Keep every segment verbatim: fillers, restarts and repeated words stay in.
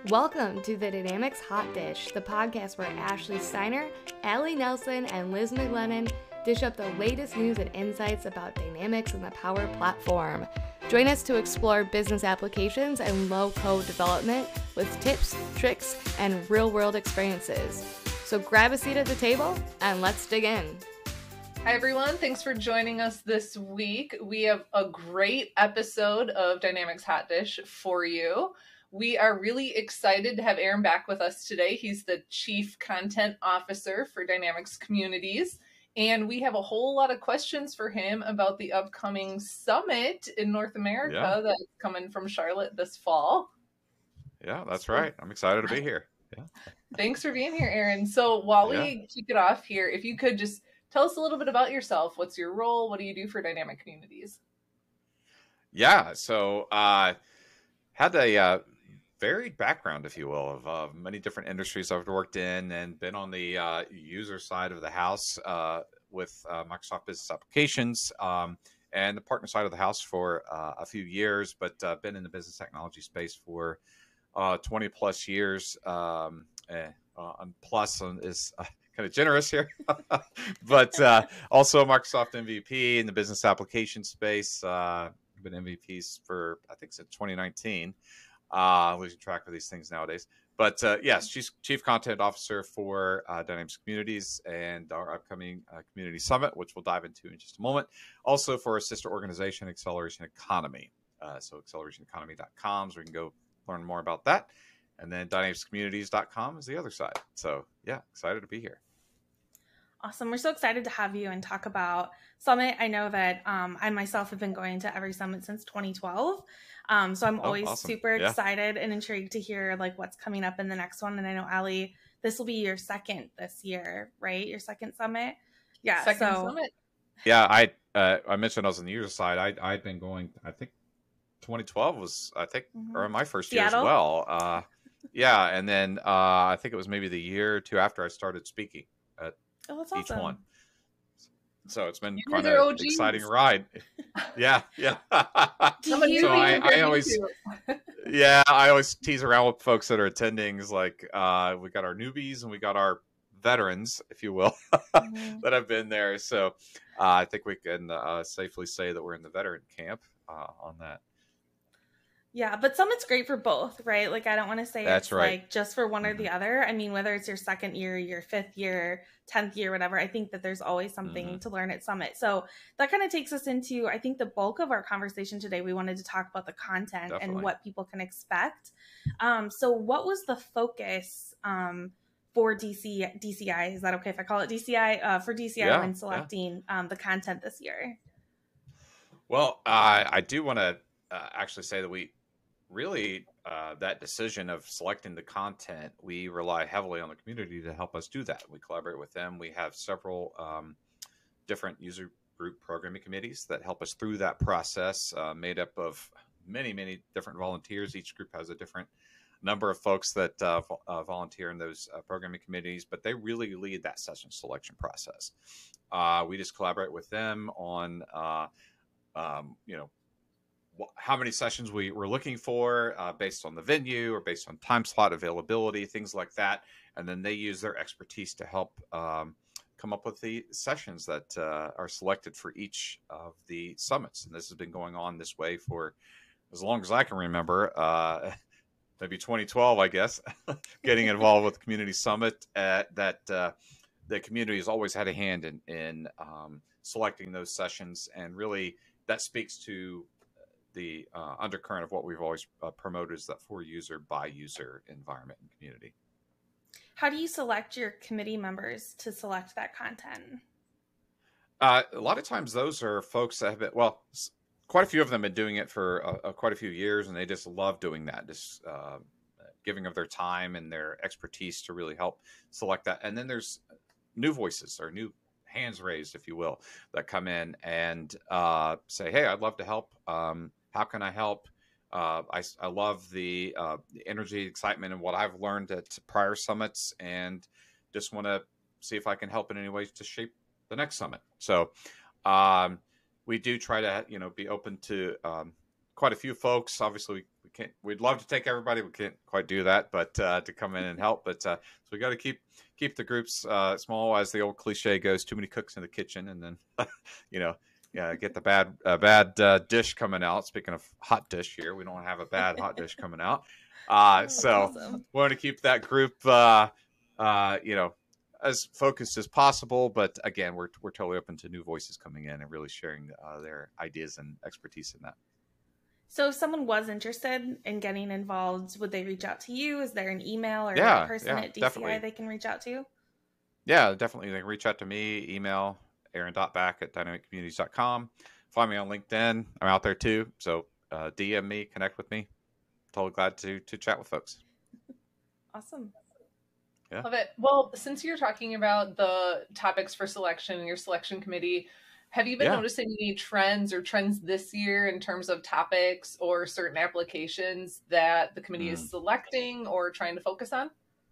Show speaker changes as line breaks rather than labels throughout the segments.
Welcome to the Dynamics Hot Dish, the podcast where Ashley Steiner, Allie Nelson, and Liz McLennan dish up the latest news and insights about Dynamics and the Power Platform. Join us to explore business applications and low-code development with tips, tricks, and real-world experiences. So grab a seat at the table and let's dig in.
Hi, everyone. Thanks for joining us this week. We have a great episode of Dynamics Hot Dish for you. We are really excited to have Aaron back with us today. He's the Chief Content Officer for Dynamics Communities, and we have a whole lot of questions for him about the upcoming summit in North America yeah. that's coming from Charlotte this fall.
Yeah, that's right. I'm excited to be here. Yeah.
Thanks for being here, Aaron. So while we yeah. kick it off here, if you could just tell us a little bit about yourself. What's your role? What do you do for Dynamic Communities?
Yeah, so uh, had a uh, varied background, if you will, of uh, many different industries I've worked in and been on the uh, user side of the house uh, with uh, Microsoft Business Applications um, and the partner side of the house for uh, a few years, but uh, been in the business technology space for uh, twenty plus years. Um, eh, uh, and plus is uh, kind of generous here, but uh, also Microsoft M V P in the business application space. Uh, been M V Ps for, I think, since twenty nineteen. Uh, losing track of these things nowadays. But uh, yes, she's Chief Content Officer for uh, Dynamics Communities and our upcoming uh, Community Summit, which we'll dive into in just a moment. Also for a sister organization, Acceleration Economy. Uh, so acceleration economy dot com, so we can go learn more about that. And then dynamics communities dot com is the other side. So yeah, excited to be here.
Awesome. We're so excited to have you and talk about Summit. I know that um, I myself have been going to every Summit since twenty twelve. Um, so I'm
oh,
always
awesome.
super
yeah.
excited and intrigued to hear like what's coming up in the next one. And I know, Allie, this will be your second this year, right? Your second Summit? Yeah.
Second
so,
Summit.
Yeah, I uh, I mentioned I was on the user side. I, I'd been going, I think twenty twelve was, I think, mm-hmm. or my first year
Seattle?
as well. Uh, yeah. And then uh, I think it was maybe the year or two after I started speaking at
oh, that's
each
awesome.
one. So it's been
you
quite an exciting ride. Yeah, yeah.
Do you
so I, I always, yeah, I always tease around with folks that are attending. Is like uh, we got our newbies and we got our veterans, if you will, mm-hmm. that have been there. So uh, I think we can uh, safely say that we're in the veteran camp uh, on that.
Yeah, but Summit's great for both, right? Like, I don't want to say
That's
it's
right.
like just for one or
mm-hmm.
the other. I mean, whether it's your second year, your fifth year, tenth year, whatever, I think that there's always something mm-hmm. to learn at Summit. So that kind of takes us into, I think, the bulk of our conversation today. We wanted to talk about the content
Definitely.
and what people can expect. Um, so what was the focus um, for D C, D C I? Is that okay if I call it D C I? Uh, for D C I
yeah,
when selecting
yeah.
um, the content this year?
Well, uh, I do want to uh, actually say that we really, uh, that decision of selecting the content, we rely heavily on the community to help us do that. We collaborate with them. We have several um, different user group programming committees that help us through that process, uh, made up of many, many different volunteers. Each group has a different number of folks that uh, vo- uh, volunteer in those uh, programming committees, but they really lead that session selection process. Uh, we just collaborate with them on, uh, um, you know, how many sessions we were looking for uh, based on the venue or based on time slot availability, things like that. And then they use their expertise to help um, come up with the sessions that uh, are selected for each of the summits. And this has been going on this way for as long as I can remember, uh, maybe twenty twelve, I guess, getting involved with the Community Summit. Uh, that uh, the community has always had a hand in, in um, selecting those sessions. And really that speaks to the uh, undercurrent of what we've always uh, promoted is that for user by user environment and community.
How do you select your committee members to select that content?
Uh, a lot of times those are folks that have been, well, quite a few of them have been doing it for uh, quite a few years, and they just love doing that, just uh, giving of their time and their expertise to really help select that. And then there's new voices or new hands raised, if you will, that come in and uh, say, hey, I'd love to help. Um, How can I help? Uh, I, I love the, uh, the energy, excitement, and what I've learned at prior summits, and just want to see if I can help in any way to shape the next summit. So um, we do try to, you know, be open to um, quite a few folks. Obviously, we, we can't, we'd love to take everybody. We can't quite do that, but uh, to come in and help. But uh, so we got to keep keep the groups uh, small, as the old cliche goes. Too many cooks in the kitchen, and then you know, yeah, get the bad uh, bad uh, dish coming out. Speaking of hot dish here, we don't have a bad hot dish coming out. Uh,
Oh,
so
awesome.
we want to keep that group, uh, uh, you know, as focused as possible. But again, we're we're totally open to new voices coming in and really sharing uh, their ideas and expertise in that.
So if someone was interested in getting involved, would they reach out to you? Is there an email or
Yeah,
a person
yeah,
at D C I
definitely.
they can reach out to?
Yeah, definitely. They can reach out to me, email aaron dot back at dynamic communities dot com. Find me on LinkedIn. I'm out there too. So uh, D M me, connect with me. Totally glad to to chat with folks.
Awesome.
Yeah.
Love it. Well, since you're talking about the topics for selection and your selection committee, have you been
Yeah.
noticing any trends or trends this year in terms of topics or certain applications that the committee
Mm.
is selecting or trying to focus on?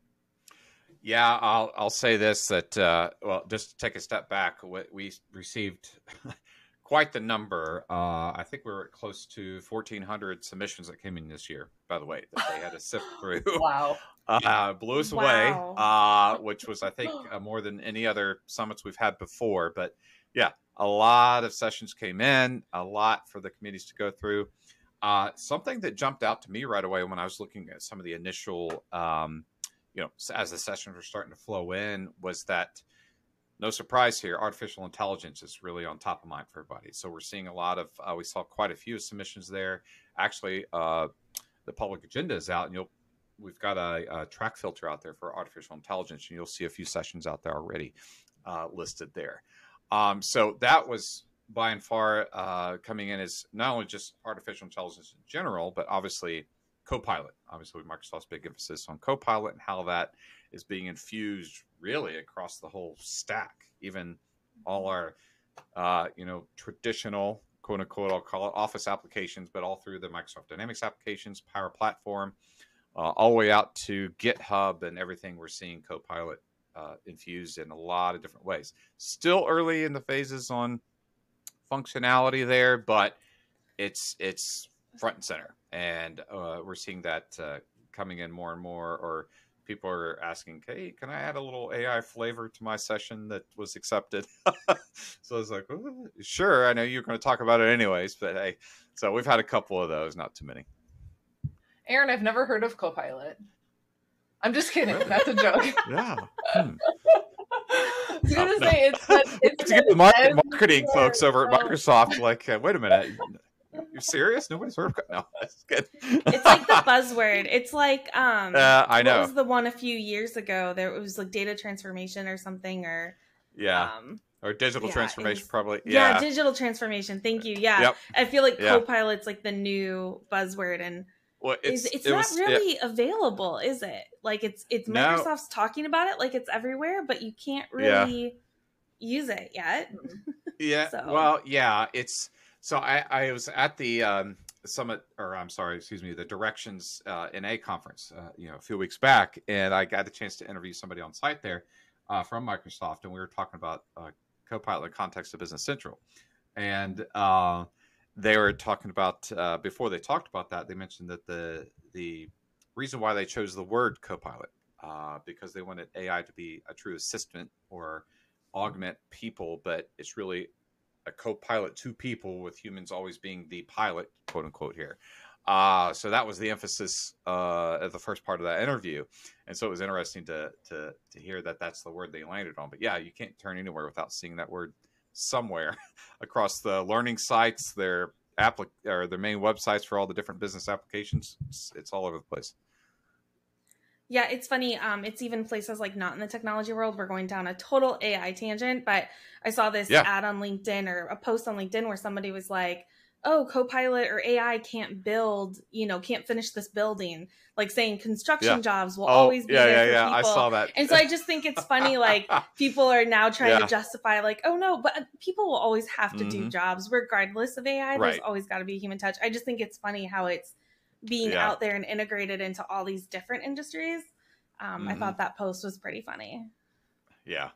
Yeah, I'll I'll say this, that uh, well, just to take a step back, we, we received quite the number. Uh, I think we were close to fourteen hundred submissions that came in this year, by the way, that they had to sift through.
Wow.
Uh, blew us
Wow.
away, uh, which was, I think, uh, more than any other summits we've had before. But yeah, a lot of sessions came in, a lot for the committees to go through. Uh, something that jumped out to me right away when I was looking at some of the initial, um, you know, as the sessions were starting to flow in, was that, no surprise here, artificial intelligence is really on top of mind for everybody. So we're seeing a lot of, uh, we saw quite a few submissions there. Actually, uh, the public agenda is out, and you'll, we've got a, a track filter out there for artificial intelligence, and you'll see a few sessions out there already uh, listed there. Um, so that was by and far uh, coming in as not only just artificial intelligence in general, but obviously Copilot. Obviously, Microsoft's big emphasis on Copilot and how that is being infused really across the whole stack, even all our, uh, you know, traditional, quote unquote, I'll call it Office applications, but all through the Microsoft Dynamics applications, Power Platform, uh, all the way out to GitHub and everything. We're seeing Copilot uh, infused in a lot of different ways. Still early in the phases on functionality there, but it's it's front and center, and uh, we're seeing that uh, coming in more and more. Or people are asking, "Hey, can I add a little A I flavor to my session that was accepted?" So I was like, "Ooh, sure. I know you're going to talk about it anyways, but hey." So we've had a couple of those, not too many.
Aaron, I've never heard of Copilot. I'm just kidding. That's a joke.
Yeah. Hmm.
I was gonna
No, no.
say it's it's, it's
To get the market, marketing
everywhere.
folks over at
Oh.
Microsoft, like, uh, wait a minute, you're serious? Nobody's heard of it? No, that's good.
It's like the buzzword. It's like um
Uh, I know.
what was the one a few years ago? There was like data transformation or something, or
Yeah.
um
Or digital
yeah,
transformation,
it was-
probably.
yeah.
Yeah.
digital transformation. Thank you. Yeah.
Yep.
I feel like
Yeah.
Copilot's like the new buzzword, and
Well,
it's
it's
it's
it
not
was, yeah.
really available, is it? Like it's it's
No.
Microsoft's talking about it like it's everywhere, but you can't
Yeah.
really use it yet.
Yeah.
So-
Well, yeah. It's so I, I was at the um, summit, or I'm sorry, excuse me, the Directions uh, N A conference, uh, you know, a few weeks back, and I got the chance to interview somebody on site there uh, from Microsoft, and we were talking about uh, Copilot in the context of Business Central, and uh, they were talking about uh, before they talked about that, they mentioned that the the reason why they chose the word Copilot uh, because they wanted A I to be a true assistant or augment people, but it's really a co-pilot to people, with humans always being the pilot, quote unquote, here. Uh, so that was the emphasis uh, at the first part of that interview. And so it was interesting to, to, to hear that that's the word they landed on. But yeah, you can't turn anywhere without seeing that word somewhere across the learning sites, their applic- or their main websites for all the different business applications. It's, it's all over the place.
Yeah, it's funny. Um, it's even places like not in the technology world. We're going down a total A I tangent, but I saw this
Yeah.
ad on LinkedIn or a post on LinkedIn where somebody was like, "Oh, Copilot or A I can't build, you know, can't finish this building." Like saying construction
Yeah.
jobs will
Oh,
always be
yeah,
there
yeah,
for
yeah. I
people.
saw that.
And so I just think it's funny, like people are now trying
Yeah.
to justify, like, "Oh no, but people will always have to do
Mhm.
jobs regardless of A I. There's
Right.
always got to be a human touch." I just think it's funny how it's being
Yeah.
out there and integrated into all these different industries. Um, I
Mhm.
thought that post was pretty funny.
Yeah.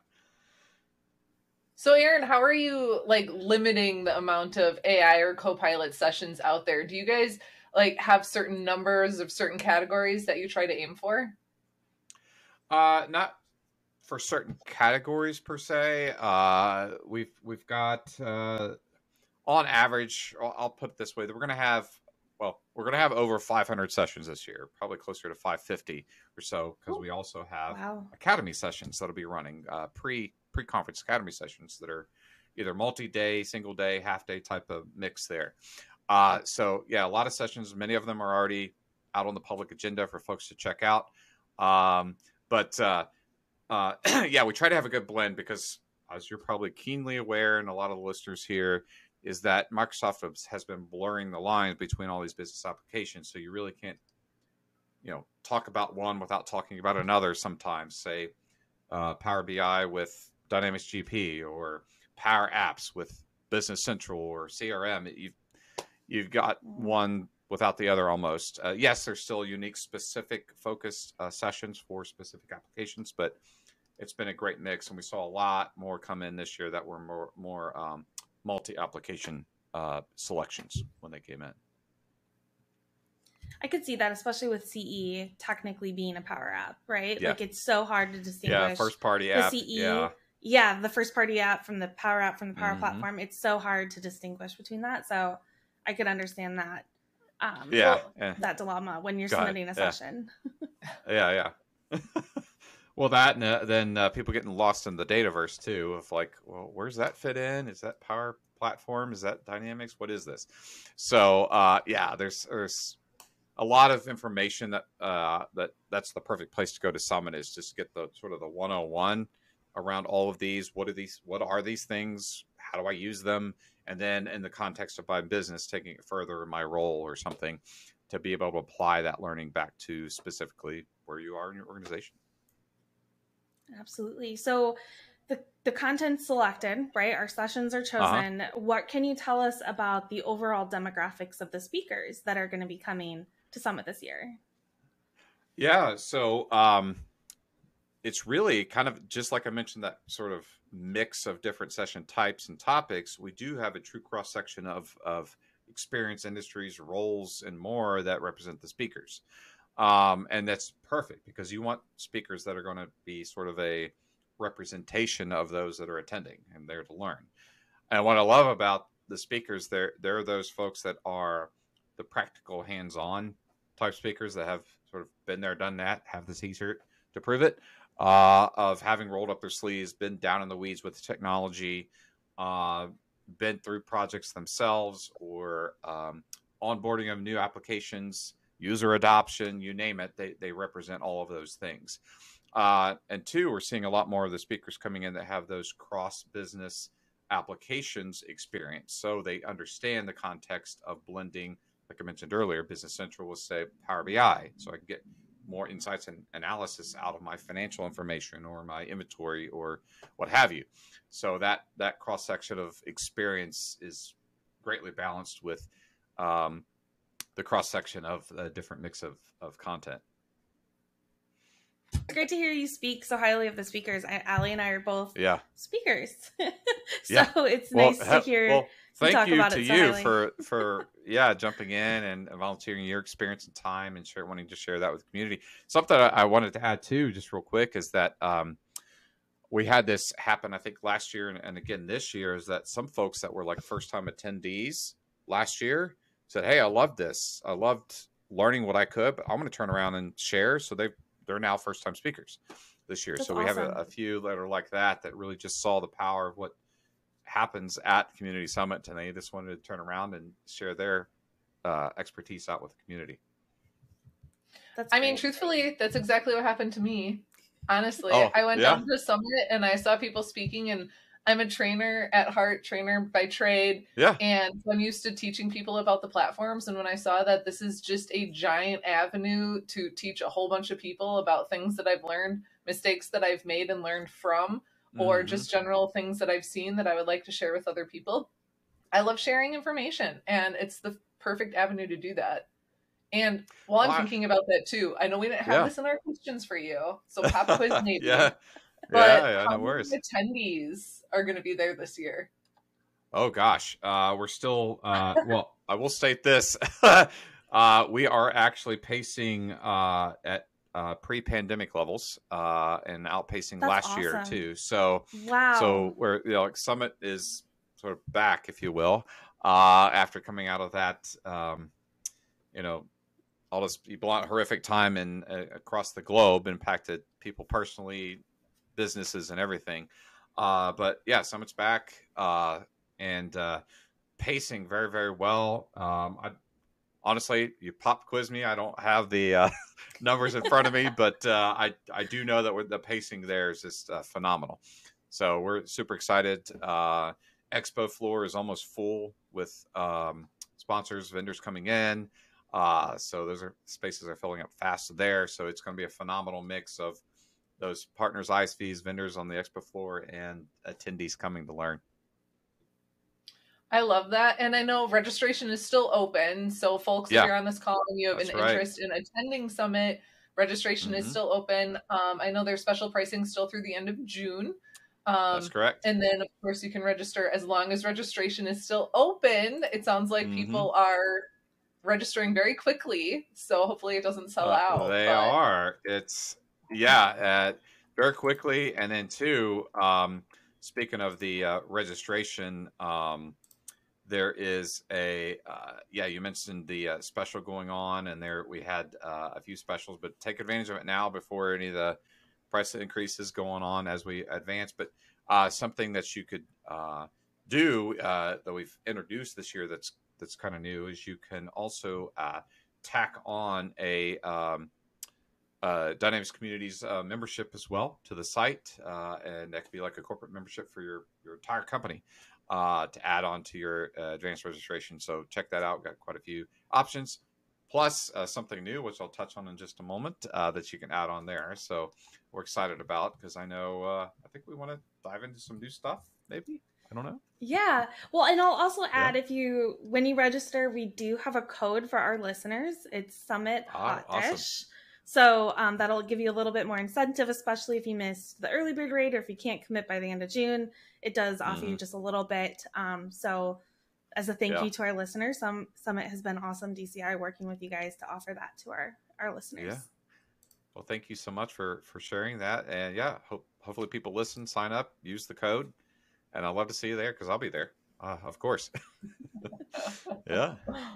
So Aaron, how are you like limiting the amount of A I or Copilot sessions out there? Do you guys like have certain numbers of certain categories that you try to aim for?
Uh, not for certain categories per se. Uh, we've we've got uh, on average. I'll, I'll put it this way: that we're going to have. Well, we're going to have over five hundred sessions this year, probably closer to five fifty or so, because we also have
Wow.
academy sessions that'll be running uh, pre pre conference academy sessions that are either multi day, single day, half day type of mix there. Uh, so yeah, a lot of sessions. Many of them are already out on the public agenda for folks to check out. Um, but uh, uh, yeah, we try to have a good blend because, as you're probably keenly aware, and a lot of the listeners here, is that Microsoft has been blurring the lines between all these business applications. So you really can't, you know, talk about one without talking about another sometimes. Say uh, Power B I with Dynamics G P, or Power Apps with Business Central, or C R M. You've, you've got one without the other almost. Uh, yes, there's still unique, specific, focused uh, sessions for specific applications, but it's been a great mix. And we saw a lot more come in this year that were more, more, um, multi-application uh, selections when they came in.
I could see that, especially with C E technically being a Power App, right?
Yeah.
Like it's so hard to distinguish.
Yeah, first party
the
app.
C E,
yeah.
yeah, the first party app from the Power App from the Power
Mm-hmm.
Platform. It's so hard to distinguish between that. So I could understand that. Um,
Yeah,
well,
yeah.
that dilemma when you're
Got it,
submitting a
yeah.
session.
Yeah, yeah. Well, that and uh, then uh, people getting lost in the Dataverse too, of like, well, where's that fit in? Is that Power Platform? Is that Dynamics? What is this? So uh, yeah, there's there's a lot of information that uh, that that's the perfect place to go to Summit, is just get the sort of the one oh one around all of these. What are these? What are these things? How do I use them? And then in the context of my business, taking it further in my role or something, to be able to apply that learning back to specifically where you are in your organization.
Absolutely. So the, the content selected, right? Our sessions are chosen. Uh-huh. What can you tell us about the overall demographics of the speakers that are going to be coming to Summit this year?
Yeah. So um, it's really kind of just like I mentioned, that sort of mix of different session types and topics. We do have a true cross section of, of experience, industries, roles, and more that represent the speakers. Um, and that's perfect because you want speakers that are going to be sort of a representation of those that are attending and there to learn. And what I love about the speakers, they're, they're those folks that are the practical hands-on type speakers that have sort of been there, done that, have the t-shirt to prove it, uh, of having rolled up their sleeves, been down in the weeds with the technology, uh, been through projects themselves, or um, onboarding of new applications, user adoption, you name it, they, they represent all of those things. Uh, and two, we're seeing a lot more of the speakers coming in that have those cross-business applications experience. So they understand the context of blending, like I mentioned earlier, Business Central will say Power B I, so I can get more insights and analysis out of my financial information or my inventory or what have you. So that, that cross-section of experience is greatly balanced with um, the cross-section of a different mix of, of content.
It's great to hear you speak so highly of the speakers. I, Allie and I are both
yeah.
speakers. so
yeah.
it's
well,
nice to hear
well, thank
talk
you
about
to
it so
you
highly.
for, for yeah, jumping in and volunteering your experience and time and share, wanting to share that with the community. Something I, I wanted to add too, just real quick, is that um, we had this happen, I think, last year and, and again this year, is that some folks that were like first-time attendees last year said, hey, I loved this. I loved learning what I could, but I'm going to turn around and share. So they, they're now first-time speakers this year.
That's
so we
awesome.
have a, a few that are like that, that really just saw the power of what happens at Community Summit, and they just wanted to turn around and share their uh, expertise out with the community.
That's
I mean,
great.
truthfully, that's exactly what happened to me. Honestly,
Oh,
I went
yeah?
down to the Summit and I saw people speaking, and I'm a trainer at heart, trainer by trade.
Yeah.
And I'm used to teaching people about the platforms. And when I saw that this is just a giant avenue to teach a whole bunch of people about things that I've learned, mistakes that I've made and learned from, or
Mm-hmm.
just general things that I've seen that I would like to share with other people. I love sharing information, and it's the perfect avenue to do that. And while I'm
Well, I-
thinking about that too, I know we didn't have
Yeah.
this in our questions for you, so pop quiz maybe.
yeah.
But
yeah, yeah,
how
no worries.
many attendees are going to be there this year?
Oh gosh, uh, we're still. Uh, well, I will state this: Uh, we are actually pacing uh, at uh, pre-pandemic levels uh, and outpacing
That's
last year
awesome.
too. So,
Wow.
so we're you know like Summit is sort of back, if you will, uh, after coming out of that, um, you know, all this blunt, horrific time in uh, across the globe impacted people personally, businesses, and everything. Uh, but yeah, Summit's back uh, and uh, pacing very, very well. Um, I honestly, you pop quiz me. I don't have the uh, numbers in front of me, but uh, I I do know that the pacing there is just uh, phenomenal. So we're super excited. Uh, Expo floor is almost full with um, sponsors, vendors coming in. Uh, so those are spaces are filling up fast there. So it's going to be a phenomenal mix of those partners, I S Vs, vendors on the expo floor, and attendees coming to learn.
I love that. And I know registration is still open. So folks,
Yeah,
if you're on this call and you have
that's
an
right.
interest in attending Summit, registration
Mhm.
is still open. Um, I know there's special pricing still through the end of June. Um,
That's correct.
And then, of course, you can register as long as registration is still open. It sounds like
Mhm.
people are registering very quickly. So hopefully it doesn't sell
Uh,
out.
they
but
are. It's yeah, uh, very quickly. And then two, um, speaking of the uh, registration, um, there is a uh, yeah. You mentioned the uh, special going on, and there we had uh, a few specials, but take advantage of it now before any of the price increases going on as we advance. But uh, something that you could uh, do uh, that we've introduced this year that's that's kind of new is you can also uh, tack on a um, uh, Dynamics Communities uh, membership as well to the site, uh, and that could be like a corporate membership for your your entire company uh, to add on to your uh, advanced registration. So check that out. Got quite a few options, plus uh, something new, which I'll touch on in just a moment, uh, that you can add on there. So we're excited about because I know uh, I think we want to dive into some new stuff. Maybe I don't know.
Yeah. Well, and I'll also add,
Yeah.
if you, when you register, we do have a code for our listeners. It's Summit
Oh,
Hot
awesome.
Dish. So um, that'll give you a little bit more incentive, especially if you missed the early bird rate or if you can't commit by the end of June. It does offer you
Mhm.
just a little bit. Um, so as a thank
Yeah.
you to our listeners, some Summit has been awesome. D C I working with you guys to offer that to our our listeners.
Yeah. Well, thank you so much for for sharing that, and yeah, hope hopefully people listen, sign up, use the code, and I'd love to see you there because I'll be there, uh, of course. Yeah.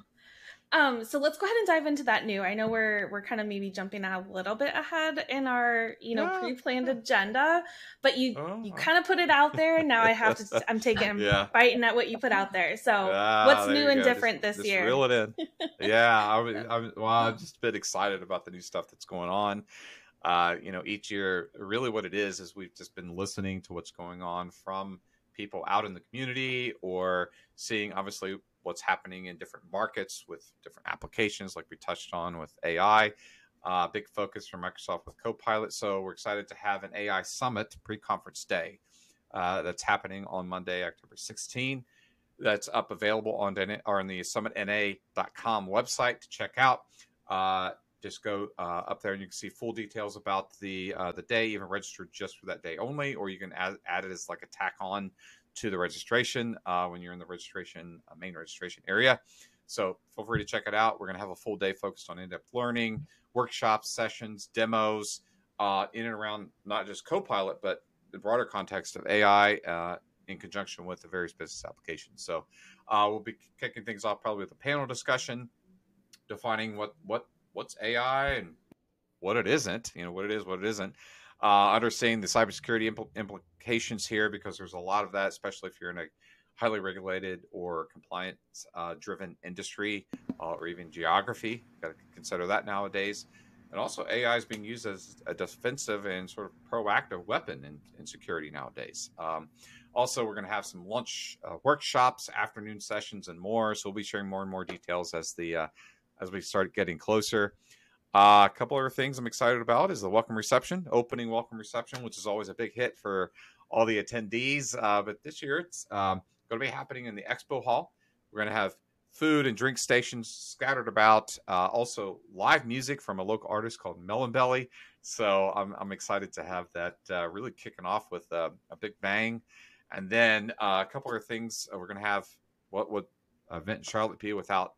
Um, so let's go ahead and dive into that new. I know we're we're kind of maybe jumping a little bit ahead in our, you know,
Yeah,
pre-planned
yeah.
agenda, but you
Oh,
you
uh,
kind of put it out there, and now I have to. I'm taking, I'm
yeah.
biting at what you put out there. So
Ah,
what's
there
new
you
and
go. Just,
different this
just
year?
reel it in. Yeah, I, was- I'm, well, I'm just a bit excited about the new stuff that's going on. Uh, you know, each year, really what it is, is we've just been listening to what's going on from people out in the community or seeing, obviously, what's happening in different markets with different applications, like we touched on with A I. Uh, big focus from Microsoft with Copilot. So we're excited to have an A I Summit pre-conference day uh, that's happening on Monday, October sixteenth. That's up available on, or on the summit N A dot com website to check out. Uh, just go uh, up there and you can see full details about the uh, the day, even register just for that day only, or you can add, add it as like a tack on to the registration uh, when you're in the registration uh, main registration area. So feel free to check it out. We're going to have a full day focused on in-depth learning, workshops, sessions, demos, uh, in and around not just Copilot, but the broader context of A I uh, in conjunction with the various business applications. So uh, we'll be kicking things off probably with a panel discussion, defining what what what's A I and what it isn't, you know, what it is, what it isn't, uh, understanding the cybersecurity impl- implications here, because there's a lot of that, especially if you're in a highly regulated or compliance uh, driven industry uh, or even geography. Got to consider that nowadays. And also, A I is being used as a defensive and sort of proactive weapon in, in security nowadays. Um, also, we're going to have some lunch uh, workshops, afternoon sessions, and more. So we'll be sharing more and more details as the uh, as we start getting closer. Uh, a couple other things I'm excited about is the welcome reception, opening welcome reception, which is always a big hit for all the attendees. Uh, but this year it's um, going to be happening in the expo hall. We're going to have food and drink stations scattered about. Uh, also, live music from a local artist called Melon Belly. So I'm, I'm excited to have that uh, really kicking off with uh, a big bang. And then uh, a couple other things. Uh, we're going to have what would event in Charlotte be without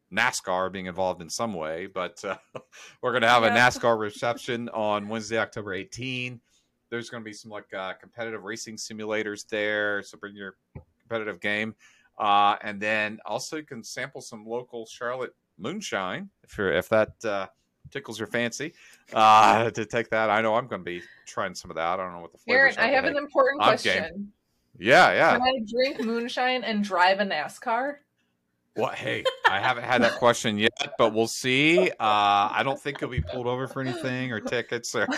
NASCAR being involved in some way, but uh, we're going to have
Yep.
a NASCAR reception on Wednesday, October eighteenth. There's going to be some like uh, competitive racing simulators there, so bring your competitive game. Uh, and then also you can sample some local Charlotte moonshine if you're if that uh, tickles your fancy uh, to take that. I know I'm going to be trying some of that. I don't know what the flavors
Aaron,
are.
I have
but
an
hey,
important
I'm
question.
game. Yeah, yeah.
Can I drink moonshine and drive a NASCAR?
Well, hey, I haven't had that question yet, but we'll see. Uh, I don't think you'll be pulled over for anything or tickets. Or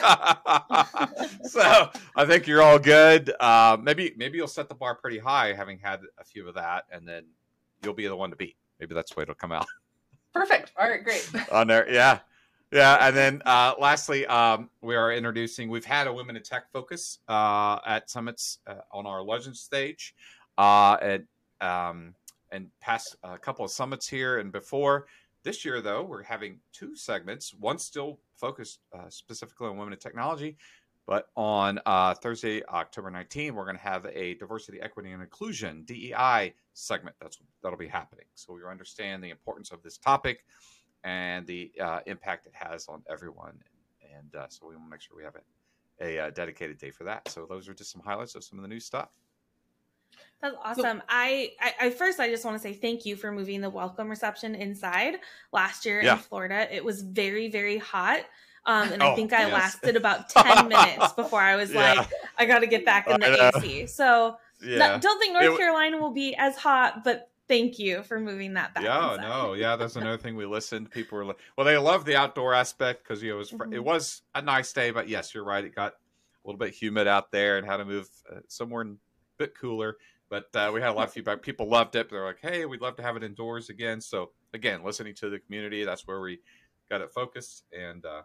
so I think you're all good. Uh, maybe maybe you'll set the bar pretty high, having had a few of that, and then you'll be the one to beat. Maybe that's the way it'll come out.
Perfect. All right, great.
On there, yeah. Yeah, and then uh, lastly, um, we are introducing, we've had a Women in Tech focus uh, at Summits uh, on our Legends stage. Uh, at um, and past a couple of summits here and before. This year, though, we're having two segments. One still focused uh, specifically on women in technology, but on uh, Thursday, October nineteenth, we're going to have a diversity, equity, and inclusion (D E I) segment. That's that'll be happening. So we understand the importance of this topic and the uh, impact it has on everyone, and uh, so we want to make sure we have a, a, a dedicated day for that. So those are just some highlights of some of the new stuff.
That's awesome. I, I, I first, I just want to say thank you for moving the welcome reception inside. Last year
Yeah.
in Florida, it was very, very hot. Um, and
Oh,
I think I
yes.
lasted about ten minutes before I was
Yeah.
like, I got to get back in
I
the
know.
A C. So
Yeah.
no, don't think North
It-
Carolina will be as hot, but thank you for moving that back.
Yeah,
inside.
no, yeah, that's another thing we listened. People were like, well, they love the outdoor aspect because you know, it was fr-
Mhm.
it was a nice day, but yes, you're right. It got a little bit humid out there and had to move uh, somewhere a bit cooler. But uh, we had a lot of feedback. People loved it. They're like, hey, we'd love to have it indoors again. So again, listening to the community, that's where we got it focused, and uh,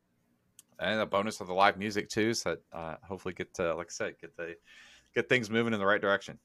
and a bonus of the live music too. So that, uh, hopefully get uh, like I said, get the get things moving in the right direction.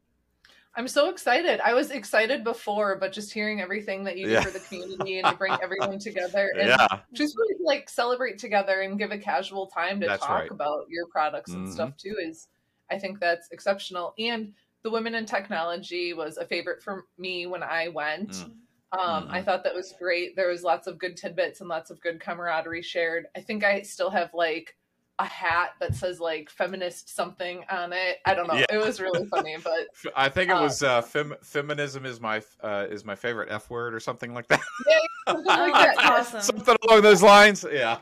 I'm so excited. I was excited before, but just hearing everything that you do
Yeah.
for the community and to bring everyone together and
Yeah,
just really like celebrate together and give a casual time to
That's
talk
right.
about your products and
Mhm.
stuff too is, I think that's exceptional. And the Women in Technology was a favorite for me when I went.
Mm.
Um, I
Mhm.
thought that was great. There was lots of good tidbits and lots of good camaraderie shared. I think I still have like a hat that says like feminist something on it. I don't know.
Yeah.
It was really funny, but
F- I think it
Uh,
was uh, fem- feminism is my uh, is my favorite F word or something like that.
something
Oh,
like that.
that's awesome.
Something along those lines. Yeah.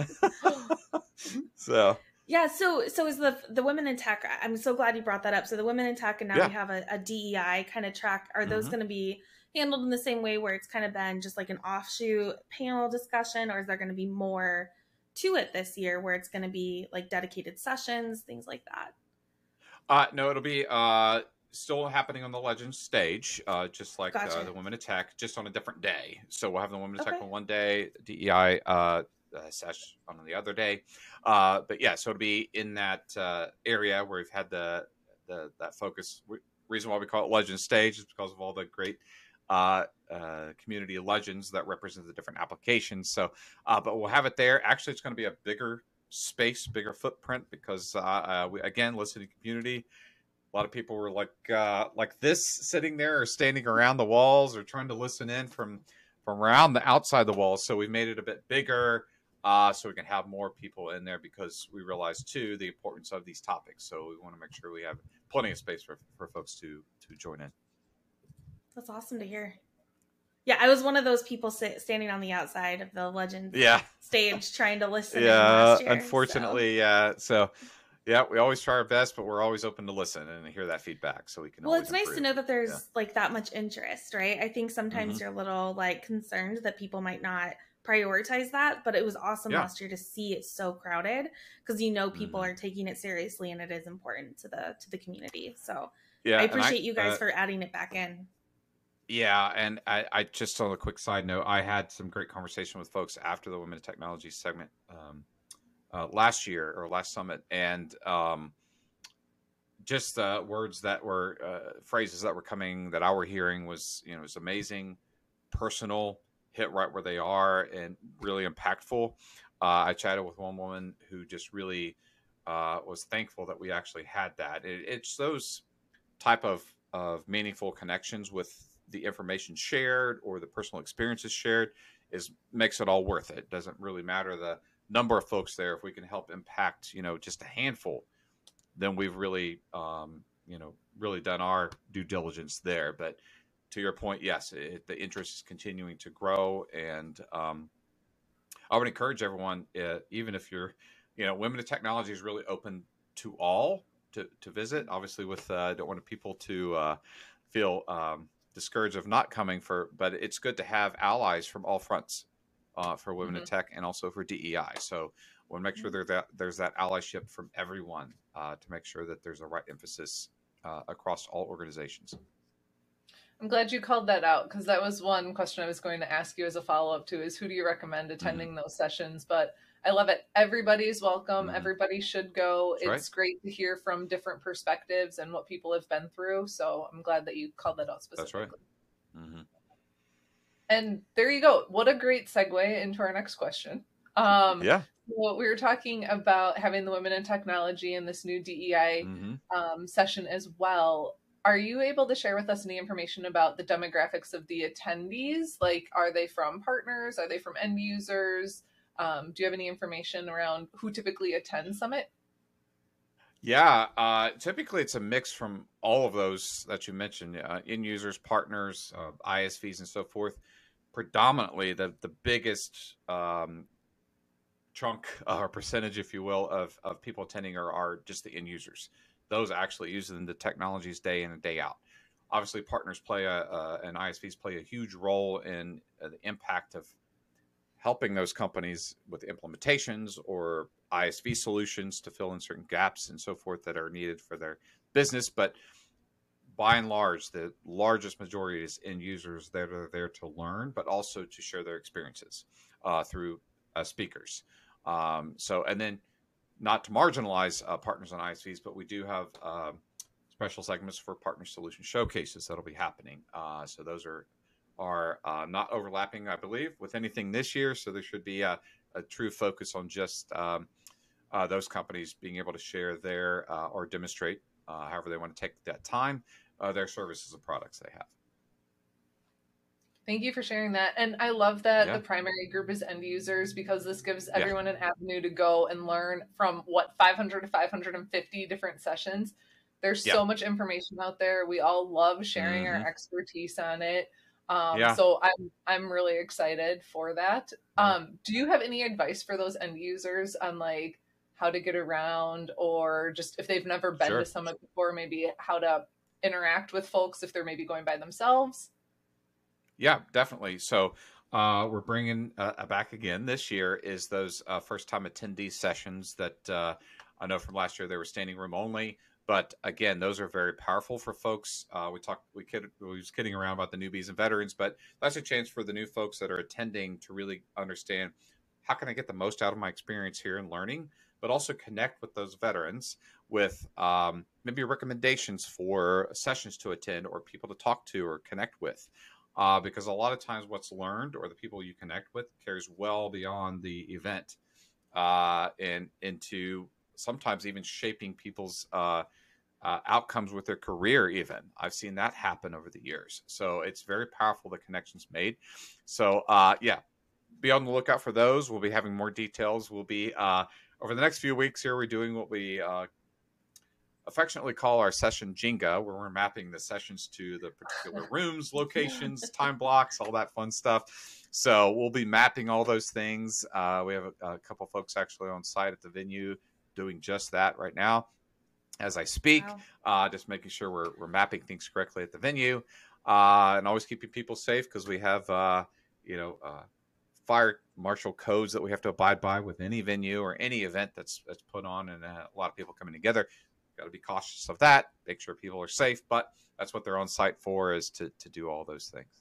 so
Yeah, so so is the the women in tech. I'm so glad you brought that up. So the women in tech, and now
Yeah.
we have a, a D E I kind of track. Are those
Mhm.
going to be handled in the same way, where it's kind of been just like an offshoot panel discussion, or is there going to be more to it this year, where it's going to be like dedicated sessions, things like that?
uh, no, it'll be uh, still happening on the Legends stage, uh, just like
Gotcha.
uh, the Women in Tech, just on a different day. So we'll have the Women in Tech
Okay.
on one day, D E I uh, uh, sesh on the other day. Uh, but yeah, so it'll be in that uh, area where we've had the the that focus. Re- reason why we call it Legends stage is because of all the great uh, uh, community legends that represent the different applications. So, uh, but we'll have it there. Actually, it's going to be a bigger space, bigger footprint because, uh, uh, we, again, listening community. A lot of people were like, uh, like this, sitting there or standing around the walls or trying to listen in from from around the outside the walls. So we made it a bit bigger, uh, so we can have more people in there because we realize too the importance of these topics. So we want to make sure we have plenty of space for for folks to to join in.
That's awesome to hear. Yeah, I was one of those people sit, standing on the outside of the Legends
Yeah.
stage trying to listen. in
Yeah,
last year,
unfortunately, yeah. So, yeah, we always try our best, but we're always open to listen and hear that feedback, so we can.
Well,
always
it's nice to
improve.
know that there's
Yeah.
like that much interest, right? I think sometimes
Mhm.
you're a little like concerned that people might not prioritize that, but it was awesome
Yeah.
last year to see it so crowded because you know people
Mhm.
are taking it seriously and it is important to the to the community. So
Yeah,
I
and
appreciate you guys
uh,
for adding it back in.
Yeah, and I, I just on a quick side note, I had some great conversation with folks after the Women in Technology segment um, uh, last year or last summit, and um, just uh, words that were uh, phrases that were coming that I were hearing was you know it was amazing, personal, hit right where they are, and really impactful. Uh, I chatted with one woman who just really uh, was thankful that we actually had that. It, it's those type of of meaningful connections with the information shared or the personal experiences shared is makes it all worth it. It doesn't really matter the number of folks there. If we can help impact, you know, just a handful, then we've really, um, you know, really done our due diligence there. But to your point, yes, it, the interest is continuing to grow. And um, I would encourage everyone, uh, even if you're, you know, Women in Technology is really open to all to, to visit. Obviously, with uh, I don't want people to uh, feel um, discouraged of not coming for, but it's good to have allies from all fronts uh, for Women mm-hmm. in Tech and also for D E I. So we'll make sure there that there's that allyship from everyone uh, to make sure that there's a right emphasis uh, across all organizations.
I'm glad you called that out, because that was one question I was going to ask you as a follow-up to is who do you recommend attending mm-hmm. those sessions? But I love it. Everybody's welcome. Mm-hmm. Everybody should go. That's it's right. great to hear from different perspectives and what people have been through. So I'm glad that you called that out specifically. That's right. Mm-hmm. And there you go. What a great segue into our next question. Um, yeah. Well, we were talking about having the Women in Technology and this new D E I mm-hmm. um, session as well. Are you able to share with us any information about the demographics of the attendees? Like, are they from partners? Are they from end users? Um, do you have any information around who typically attend Summit?
Yeah, uh, typically it's a mix from all of those that you mentioned, uh, end users, partners, uh, I S Vs, and so forth. Predominantly, the, the biggest um, chunk uh, or percentage, if you will, of, of people attending are, are just the end users. Those actually using the technologies day in and day out. Obviously, partners play a, uh, and I S Vs play a huge role in uh, the impact of helping those companies with implementations or I S V solutions to fill in certain gaps and so forth that are needed for their business. But by and large, the largest majority is end users that are there to learn, but also to share their experiences uh, through uh, speakers. Um, so, and then not to marginalize uh, partners and I S Vs, but we do have uh, special segments for partner solution showcases that'll be happening. Uh, so those are are uh, not overlapping, I believe, with anything this year. So there should be a, a true focus on just um, uh, those companies being able to share their uh, or demonstrate, uh, however they want to take that time, uh, their services and products they have.
Thank you for sharing that. And I love that yeah. the primary group is end users, because this gives everyone yeah. an avenue to go and learn from what five hundred to five hundred fifty different sessions. There's yeah. so much information out there. We all love sharing mm-hmm. our expertise on it. Um, yeah. So I'm, I'm really excited for that. Um, do you have any advice for those end users on like how to get around, or just if they've never been sure. to Summit before, maybe how to interact with folks if they're maybe going by themselves?
Yeah, definitely. So uh, we're bringing uh, back again this year is those uh, first time attendee sessions that uh, I know from last year they were standing room only. But again, those are very powerful for folks. Uh, we talked, we, kid, we was kidding around about the newbies and veterans, but that's a chance for the new folks that are attending to really understand how can I get the most out of my experience here and learning, but also connect with those veterans with um, maybe recommendations for sessions to attend or people to talk to or connect with. Uh, because a lot of times what's learned or the people you connect with carries well beyond the event uh, and into sometimes even shaping people's uh, uh, outcomes with their career even. I've seen that happen over the years. So it's very powerful, the connections made. So uh, yeah, be on the lookout for those. We'll be having more details. We'll be, uh, over the next few weeks here, we're doing what we uh, affectionately call our session Jenga, where we're mapping the sessions to the particular rooms, locations, time blocks, all that fun stuff. So we'll be mapping all those things. Uh, we have a, a couple folks actually on site at the venue doing just that right now as I speak, wow. uh, just making sure we're, we're mapping things correctly at the venue uh, and always keeping people safe because we have, uh, you know, uh, fire marshal codes that we have to abide by with any venue or any event that's, that's put on and uh, a lot of people coming together. Got to be cautious of that, make sure people are safe, but that's what they're on site for, is to, to do all those things.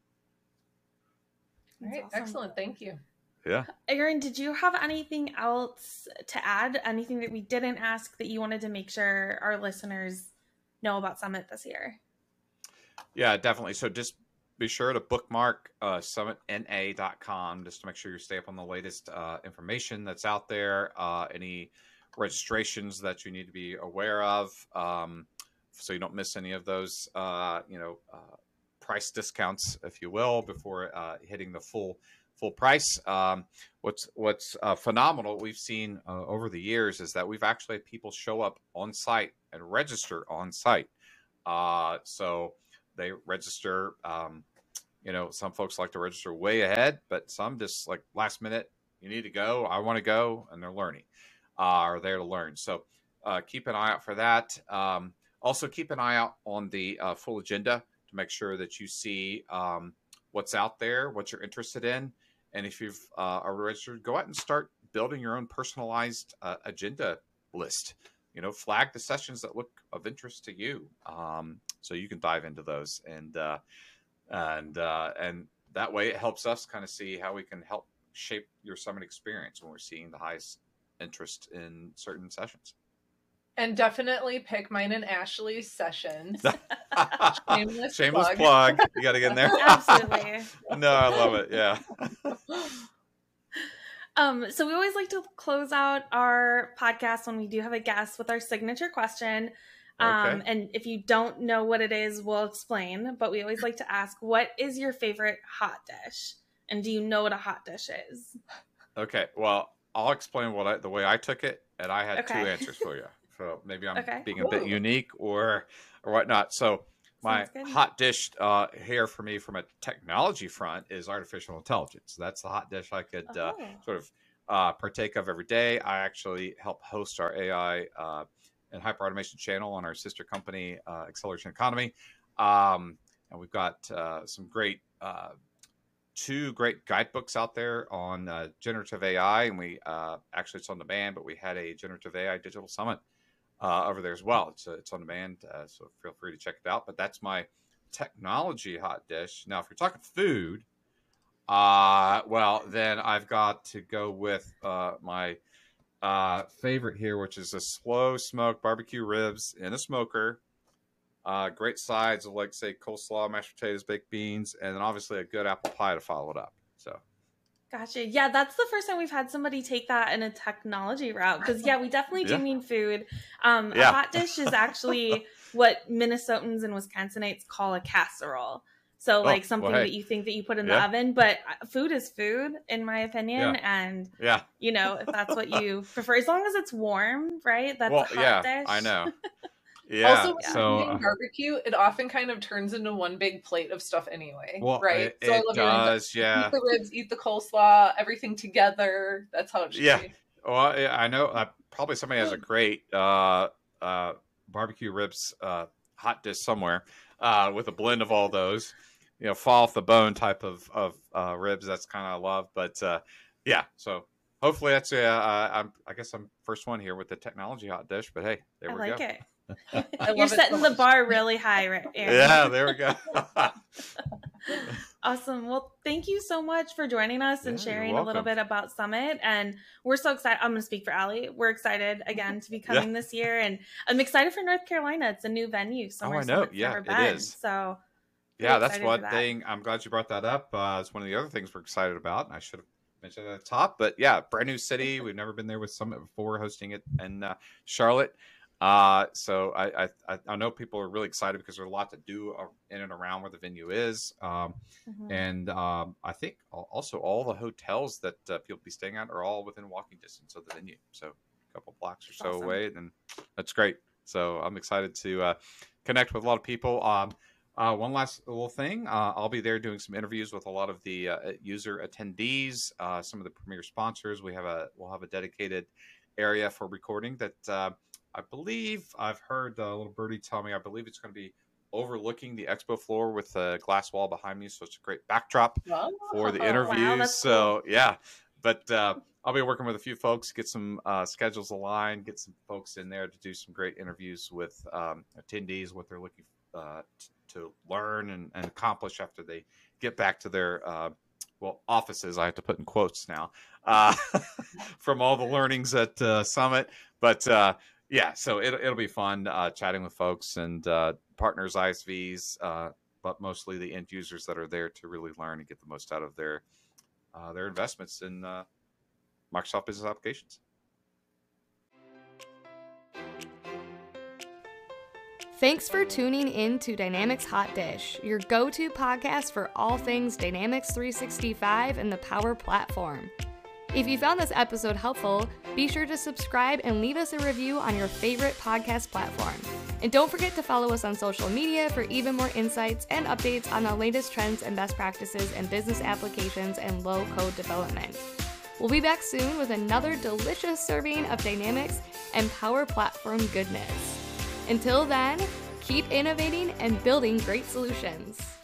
All right. Awesome. Excellent. Thank you.
Yeah.
Aaron, did you have anything else to add? Anything that we didn't ask that you wanted to make sure our listeners know about Summit this year?
Yeah, definitely. So just be sure to bookmark uh, summit N A dot com just to make sure you stay up on the latest uh, information that's out there. Uh, any registrations that you need to be aware of, um, so you don't miss any of those, uh, you know, uh, price discounts, if you will, before uh, hitting the full full price. Um, what's what's uh, phenomenal we've seen uh, over the years is that we've actually had people show up on site and register on site. Uh, so they register. Um, you know, some folks like to register way ahead, but some just like last minute. You need to go. I want to go, and they're learning, uh, are there to learn. So uh, keep an eye out for that. Um, also, keep an eye out on the uh, full agenda to make sure that you see um, what's out there, what you're interested in. And if you've uh, are registered, go out and start building your own personalized uh, agenda list. You know, flag the sessions that look of interest to you, um, so you can dive into those. And uh, and uh, and that way, it helps us kind of see how we can help shape your summit experience when we're seeing the highest interest in certain sessions.
And definitely pick mine and Ashley's sessions. Shameless,
Shameless plug. plug. You got to get in there.
Absolutely.
No, I love it. Yeah.
Um, so we always like to close out our podcast when we do have a guest with our signature question. Um,
Okay.
And if you don't know what it is, we'll explain. But we always like to ask, what is your favorite hot dish? And do you know what a hot dish is?
Okay. Well, I'll explain what I, the way I took it, and I had
Okay.
two answers for you. So maybe I'm
Okay.
being a bit
Ooh.
unique or or whatnot. So my
Sounds good.
hot dish uh, here for me from a technology front is artificial intelligence. That's the hot dish I could uh,
Oh.
sort of uh, partake of every day. I actually help host our A I uh, and hyper automation channel on our sister company, uh, Acceleration Economy. Um, and we've got uh, some great, uh, two great guidebooks out there on uh, generative A I. And we uh, actually, it's on demand, but we had a generative A I digital summit uh, over there as well. It's, uh, it's on demand, uh, so feel free to check it out. But that's my technology hot dish. Now, if you're talking food, uh, well, then I've got to go with uh, my uh, favorite here, which is a slow smoked barbecue ribs in a smoker. Uh, great sides of, like, say, coleslaw, mashed potatoes, baked beans, and then obviously a good apple pie to follow it up. So,
Gotcha. Yeah, that's the first time we've had somebody take that in a technology route. Because, yeah, we definitely do
Yeah.
mean food. Um,
Yeah.
A hot dish is actually what Minnesotans and Wisconsinites call a casserole. So,
Oh,
like,
well,
something
hey.
that you think that you put in
Yeah.
the oven. But food is food, in my opinion.
Yeah.
And,
yeah.
you know, if that's what you prefer, as long as it's warm, right? That's
well,
a hot
yeah,
dish.
I know. Yeah.
Also, when
so,
you're eating
uh,
barbecue, it often kind of turns into one big plate of stuff anyway,
well,
right?
it,
so I
it
love your insight.
does. Yeah.
Eat the ribs, eat the coleslaw, everything together. That's how it should
Yeah.
be.
Well, I I know uh, probably somebody has a great uh, uh, barbecue ribs uh, hot dish somewhere uh, with a blend of all those. You know, fall off the bone type of of uh, ribs. That's kind of I love. But uh, yeah, so hopefully that's uh, uh, I'm I guess I'm first one here with the technology hot dish. But hey, there
I
we
like
go.
it.
I
You're
love it
setting
so
the
much.
bar really high, right, Aaron?
Yeah, there we go.
Awesome. Well, thank you so much for joining us and
Yeah, you're
sharing a little
welcome.
bit about Summit. And we're so excited. I'm going to speak for Allie. We're excited again to be
Yeah.
coming this year. And I'm excited for North Carolina. It's a new venue. Somewhere
I know.
Summit's
Yeah,
never
it
been.
is.
So
Yeah,
really
that's
excited
one
for that.
thing. I'm glad you brought that up. Uh, it's one of the other things we're excited about, and I should have mentioned it at the top. But yeah, brand new city. We've never been there with Summit before, hosting it in uh, Charlotte. Uh, so I, I I know people are really excited because there's a lot to do uh, in and around where the venue is. Um,
Mhm.
and um, I think al- also all the hotels that uh, people be staying at are all within walking distance of the venue. So a couple blocks or so
Awesome.
away, and that's great. So I'm excited to uh, connect with a lot of people. Um, uh, one last little thing, uh, I'll be there doing some interviews with a lot of the uh, user attendees, uh, some of the premier sponsors. We have a we'll have a dedicated area for recording that uh, I believe I've heard a little birdie tell me. I believe it's going to be overlooking the expo floor with a glass wall behind me, so it's a great backdrop
Wow.
for the
Wow,
interviews.
that's
so yeah, but uh, I'll be working with a few folks, get some uh, schedules aligned, get some folks in there to do some great interviews with um, attendees, what they're looking uh, t- to learn and, and accomplish after they get back to their uh, well offices. I have to put in quotes now uh, from all the learnings at uh, Summit, but. Uh, Yeah, so it, it'll be fun uh, chatting with folks and uh, partners, I S Vs, uh, but mostly the end users that are there to really learn and get the most out of their uh, their investments in uh, Microsoft Business Applications.
Thanks for tuning in to Dynamics Hot Dish, your go-to podcast for all things Dynamics three sixty-five and the Power Platform. If you found this episode helpful, be sure to subscribe and leave us a review on your favorite podcast platform. And don't forget to follow us on social media for even more insights and updates on the latest trends and best practices in business applications and low-code development. We'll be back soon with another delicious serving of Dynamics and Power Platform goodness. Until then, keep innovating and building great solutions.